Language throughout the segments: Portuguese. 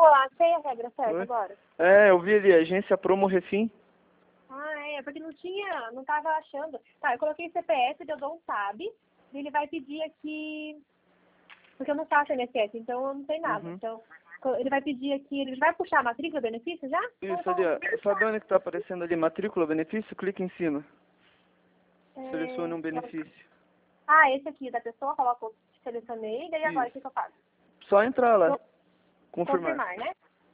achei a regra certa agora. É, eu vi ali, agência Promo Refim. Ah, porque não tava achando. Tá, eu coloquei CPF, eu dou um tab, e ele vai pedir aqui, porque eu não faço INSS, então eu não sei nada. Então, ele vai pedir aqui, ele vai puxar a matrícula, benefício já? Isso ali, ó. Sabe onde que tá aparecendo ali? Matrícula, benefício? Clica em cima. Selecione um benefício. Ah, esse aqui da pessoa, coloco, selecionei, daí agora o que eu faço? Só entrar lá. Confirmar, né?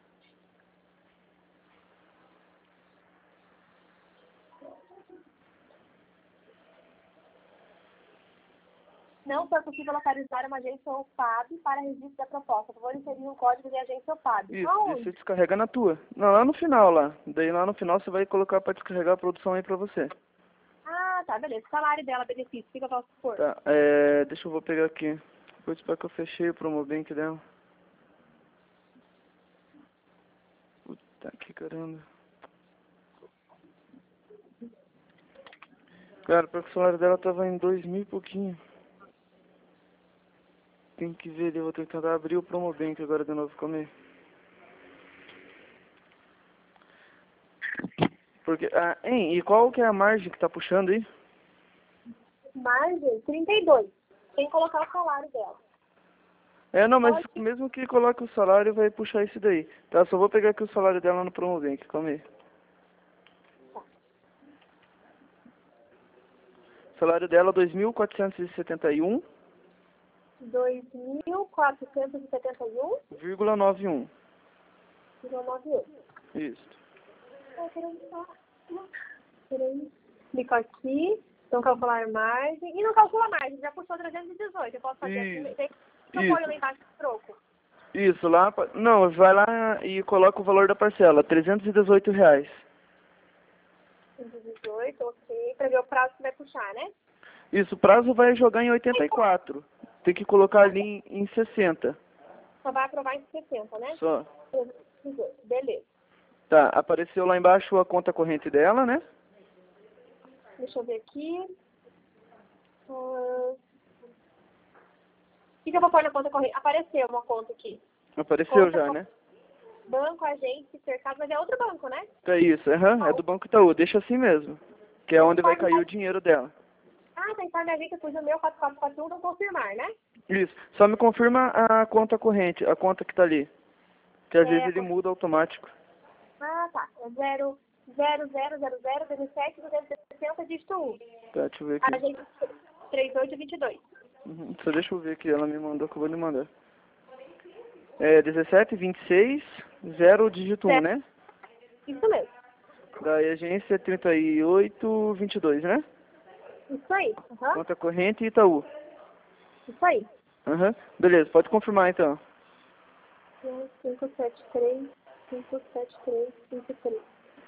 Não foi possível localizar uma agência ou FAB para registro da proposta. Por favor, inserir um código de agência ou FAB. Isso, você descarrega na tua. Não, lá no final, lá. Daí lá no final você vai colocar para descarregar a produção aí pra você. Ah, tá, beleza. Salário dela, benefício, o que eu posso pôr? Tá, deixa eu vou pegar aqui. Depois para que eu fechei o Promobank dela. Puta que caramba. Cara, porque o salário dela tava em 2.000 e pouquinho. Tem que ver, eu vou ter que tentar abrir o Promobank agora de novo comigo. Porque, e qual que é a margem que tá puxando aí? Margem, 32. Tem que colocar o salário dela. Não, mas mesmo que coloque o salário, vai puxar esse daí. Tá, só vou pegar aqui o salário dela no Promobank, calma aí. Salário dela, 2.471. 2.471,91. 91. Isso. Peraí. Clico aqui. Então, calcular margem. E não calcula margem, já puxou 318. Eu posso fazer assim. Não põe lá embaixo de troco. Isso, lá. Não, vai lá e coloca o valor da parcela, R$318. 318, ok. Pra ver o prazo que vai puxar, né? Isso, o prazo vai jogar em 84. Tem que colocar ali em 60. Só vai aprovar em 60, né? Só. 318, beleza. Tá, apareceu lá embaixo a conta corrente dela, né? Deixa eu ver aqui. O que eu vou pôr na conta corrente? Apareceu uma conta aqui. Apareceu Conta já, né? Banco, agente, cercado, mas é outro banco, né? É isso, é do Banco Itaú, deixa assim mesmo. Que é onde vai cair o dinheiro dela. Ah, tá, informe a agência, pus o meu 4441, não confirmar, né? Isso, só me confirma a conta corrente, a conta que tá ali. Que às vezes ele muda automático. Ah, tá. É 0000017 dígito 1. Tá, deixa eu ver aqui. Agente 3822. Só deixa eu ver aqui, ela me mandou que eu vou lhe mandar. É 1726, 0 dígito 1, né? Isso mesmo. Daí agência 3822, né? Isso aí. Conta corrente Itaú. Isso aí. Beleza, pode confirmar então. 573.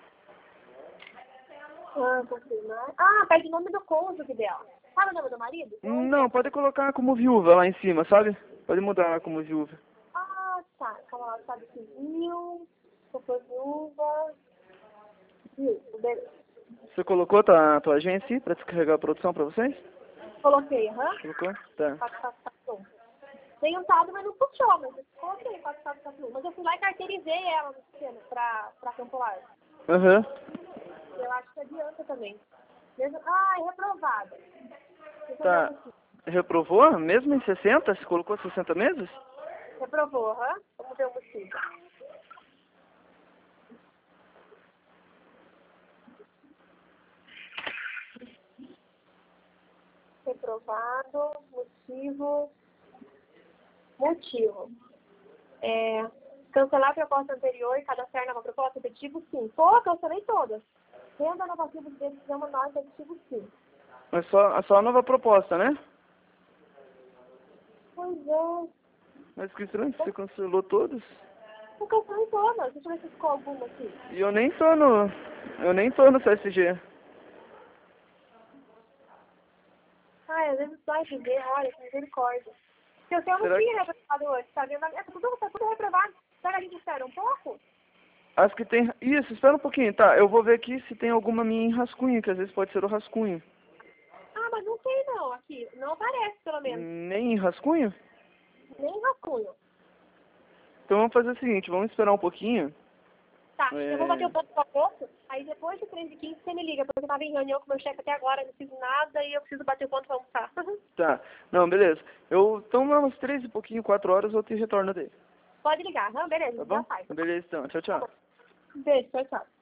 Ah, confirmar. Ah, pede o nome do cônjuge dela. Sabe o nome do marido? Não, pode colocar como viúva lá em cima, sabe? Pode mudar lá como viúva. Ah, tá. Calma lá, estado civil, se for viúva. Isso, beleza. Você colocou a tua agência para descarregar a produção para vocês? Coloquei, Colocou? Tá. 4441. Tem um saldo, mas não puxou, mas eu coloquei 4441. Mas eu fui lá e carteirizei ela no sistema pra campular. Eu acho que adianta também. Ah, é reprovada. Tá. Reprovou? Mesmo em 60? Você colocou 60 meses? Reprovou, Vamos ver o motivo. Reprovado, motivo. Cancelar a proposta anterior e cadastrar nova proposta, efetivo sim. Pô, cancelei todas. Renda nova de decisão manual, efetivo sim. É só a nova proposta, né? Pois é. Mas que estranho, você cancelou todas? Eu cancelei todas. Deixa eu ver se ficou alguma aqui. E eu nem tô no CSG. Ai, às vezes vai ver, olha, que misericórdia. Se o seu não tinha reprovado hoje, tá vendo? Tá tudo reprovado. Será que a gente espera um pouco? As que tem... Isso, espera um pouquinho, tá? Eu vou ver aqui se tem alguma minha em rascunho, que às vezes pode ser o rascunho. Ah, mas não tem não, aqui. Não aparece, pelo menos. Nem em rascunho? Nem rascunho. então vamos fazer o seguinte, vamos esperar um pouquinho. Tá, eu vou bater o ponto do almoço, aí depois de 3h15 você me liga, porque eu tava em reunião com o meu chefe até agora, não fiz nada e eu preciso bater o ponto pra almoçar. Tá, não, beleza. Então umas 3 e pouquinho, 4 horas eu te retorno dele. Pode ligar, não? Beleza, Tá já bom? faz. Beleza então, tchau, tchau. Beijo, tchau, tchau.